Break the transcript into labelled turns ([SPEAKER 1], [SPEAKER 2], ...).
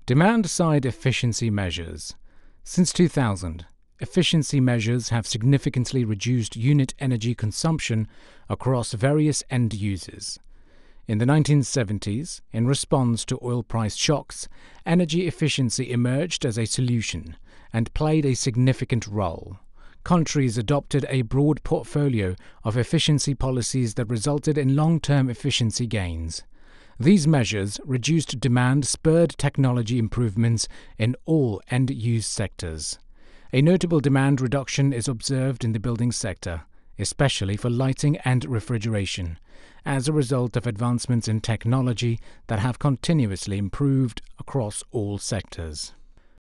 [SPEAKER 1] Demand-side efficiency measures. Since 2000, efficiency measures have significantly reduced unit energy consumption across various end users. In the 1970s, in response to oil price shocks, energy efficiency emerged as a solution and played a significant role. Countries adopted a broad portfolio of efficiency policies that resulted in long-term efficiency gains. These measures reduced demand, spurred technology improvements in all end-use sectors. A notable demand reduction is observed in the building sector, especially for lighting and refrigeration, as a result of advancements in technology that have continuously improved across all sectors.